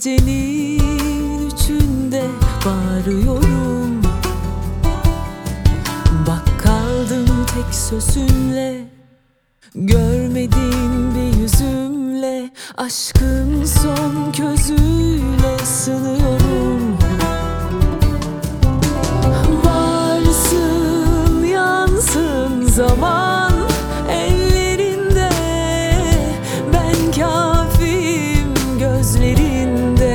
Gecenin üçünde bağırıyorum, bak kaldım tek sözünle, görmedin bir yüzümle, aşkın son közüyle sınıyorum. Varsın yansın zaman ellerinde, ben kafiyim gözlerinde.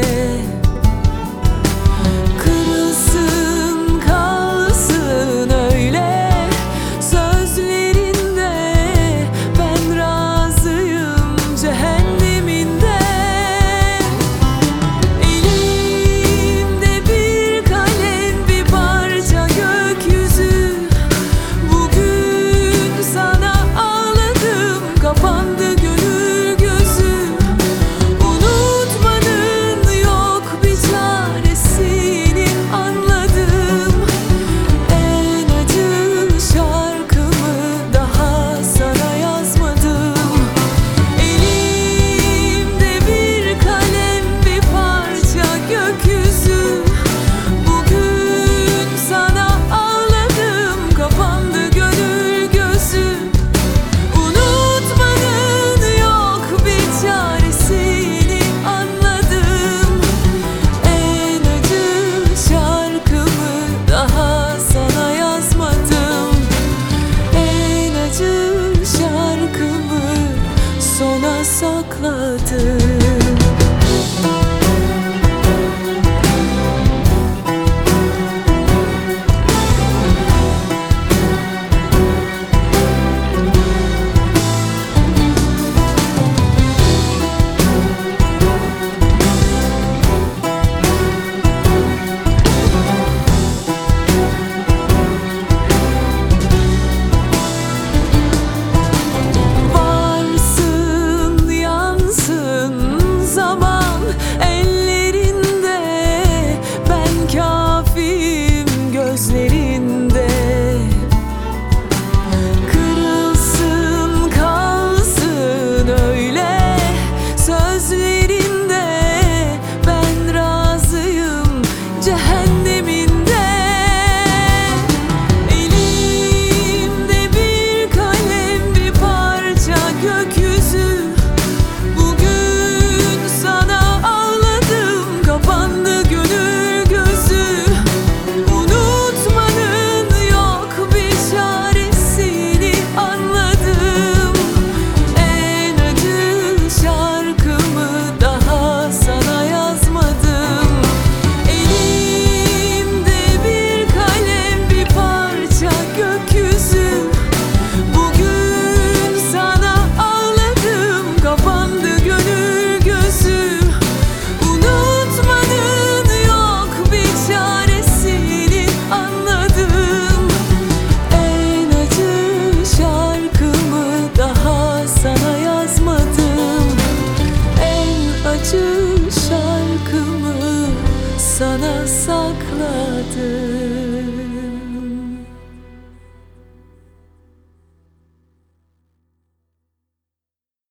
Kırılsın kalsın öyle sözlerinde, ben razıyım cehenneminde. Elimde bir kalem, bir parça gökyüzü, bugün sana ağladım, kapandı gönül gözü. Unutmanın yok bir çaresini anladım, en acı şarkımı daha sana yazmadım. Elimde bir kalem, bir parça gökyüzü, bugün sana ağladım, kapandı gönül gözü. Unutmanın yok bir çaresini anladım, en acı şarkımı daha sana yazmadım. En acı şarkımı sona sakladım. Varsın yansın zaman ellerinde, ben kafiyim gözlerinde. Kırılsın kalsın öyle sözlerinde, ben razıyım cehenneminde. Elimde bir kalem, bir parça gökyüzü, bugün sana ağladım, kapandı gönül gözü. Unutmanın yok bir çaresini anladım, en acı şarkımı daha sana yazmadım. Elimde bir kalem, bir parça gökyüzü, bugün sana ağladım, kapandı gönül gözü. Unutmanın yok bir çaresini anladım, en acı şarkımı daha sana yazmadım. En acı şarkımı sana sakladım.